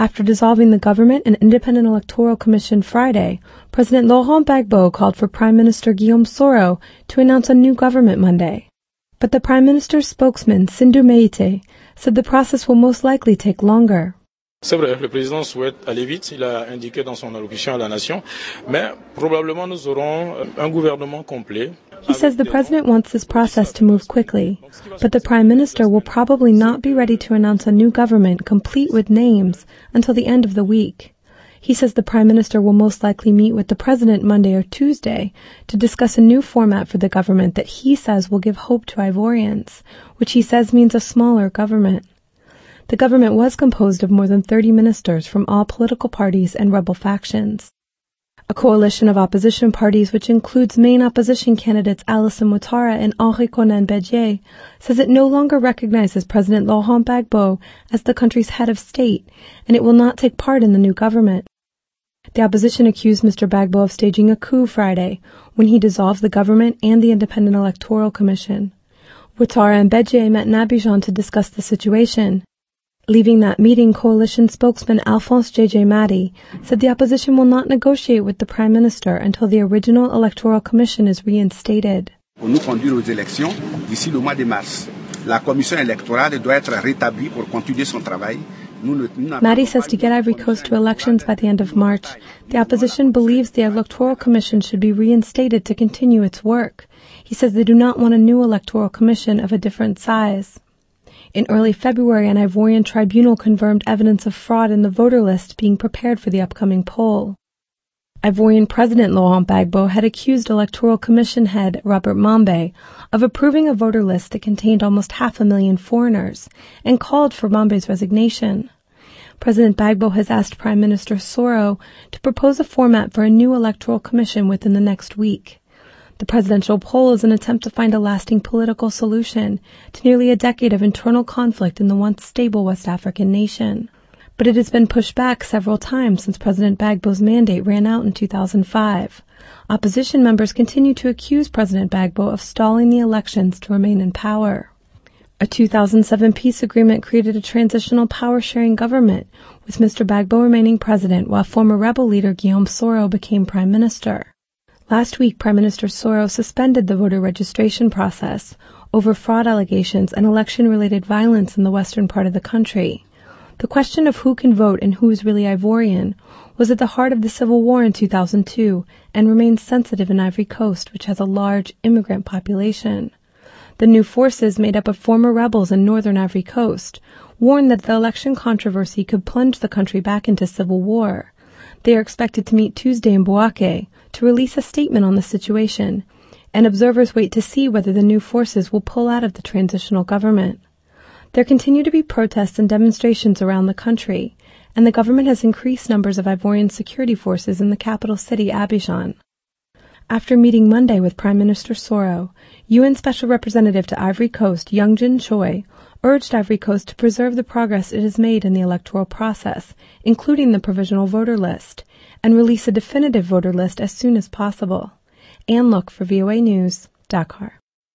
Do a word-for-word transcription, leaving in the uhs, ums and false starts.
After dissolving the government and Independent Electoral Commission Friday, President Laurent Gbagbo called for Prime Minister Guillaume Soro to announce a new government Monday. But the Prime Minister's spokesman, Sindou Meïté, said the process will most likely take longer. C'est vrai, le président souhaite aller vite, il a indiqué dans son allocution à la nation, mais probablement nous aurons un gouvernement complet. He says the president wants this process to move quickly, but the prime minister will probably not be ready to announce a new government complete with names until the end of the week. He says the prime minister will most likely meet with the president Monday or Tuesday to discuss a new format for the government that he says will give hope to Ivorians, which he says means a smaller government. The government was composed of more than thirty ministers from all political parties and rebel factions. A coalition of opposition parties, which includes main opposition candidates Alassane Ouattara and Henri Konan Bédié, says it no longer recognizes President Laurent Gbagbo as the country's head of state, and it will not take part in the new government. The opposition accused Mister Gbagbo of staging a coup Friday, when he dissolved the government and the Independent Electoral Commission. Ouattara and Bédié met in Abidjan to discuss the situation. Leaving that meeting, coalition spokesman Alphonse J J Madi said the opposition will not negotiate with the Prime Minister until the original Electoral Commission is reinstated. Pour nous conduire aux élections d'ici le mois de mars, la commission électorale doit être rétablie pour continuer son travail. Madi says to get Ivory Coast to elections by the end of March, the opposition believes the Electoral Commission should be reinstated to continue its work. He says they do not want a new Electoral Commission of a different size. In early February, an Ivorian tribunal confirmed evidence of fraud in the voter list being prepared for the upcoming poll. Ivorian President Laurent Gbagbo had accused Electoral Commission head Robert Mambe of approving a voter list that contained almost half a million foreigners and called for Mambe's resignation. President Gbagbo has asked Prime Minister Soro to propose a format for a new Electoral Commission within the next week. The presidential poll is an attempt to find a lasting political solution to nearly a decade of internal conflict in the once stable West African nation. But it has been pushed back several times since President Gbagbo's mandate ran out in two thousand five. Opposition members continue to accuse President Gbagbo of stalling the elections to remain in power. A two thousand seven peace agreement created a transitional power-sharing government, with Mister Gbagbo remaining president while former rebel leader Guillaume Soro became prime minister. Last week, Prime Minister Soro suspended the voter registration process over fraud allegations and election-related violence in the western part of the country. The question of who can vote and who is really Ivorian was at the heart of the civil war in two thousand two and remains sensitive in Ivory Coast, which has a large immigrant population. The new forces, made up of former rebels in northern Ivory Coast, warned that the election controversy could plunge the country back into civil war. They are expected to meet Tuesday in Bouaké to release a statement on the situation, and observers wait to see whether the new forces will pull out of the transitional government. There continue to be protests and demonstrations around the country, and the government has increased numbers of Ivorian security forces in the capital city, Abidjan. After meeting Monday with Prime Minister Soro, U N Special Representative to Ivory Coast, Young-Jin Choi, urged Ivory Coast to preserve the progress it has made in the electoral process, including the provisional voter list, and release a definitive voter list as soon as possible. Ann Look for V O A News, Dakar.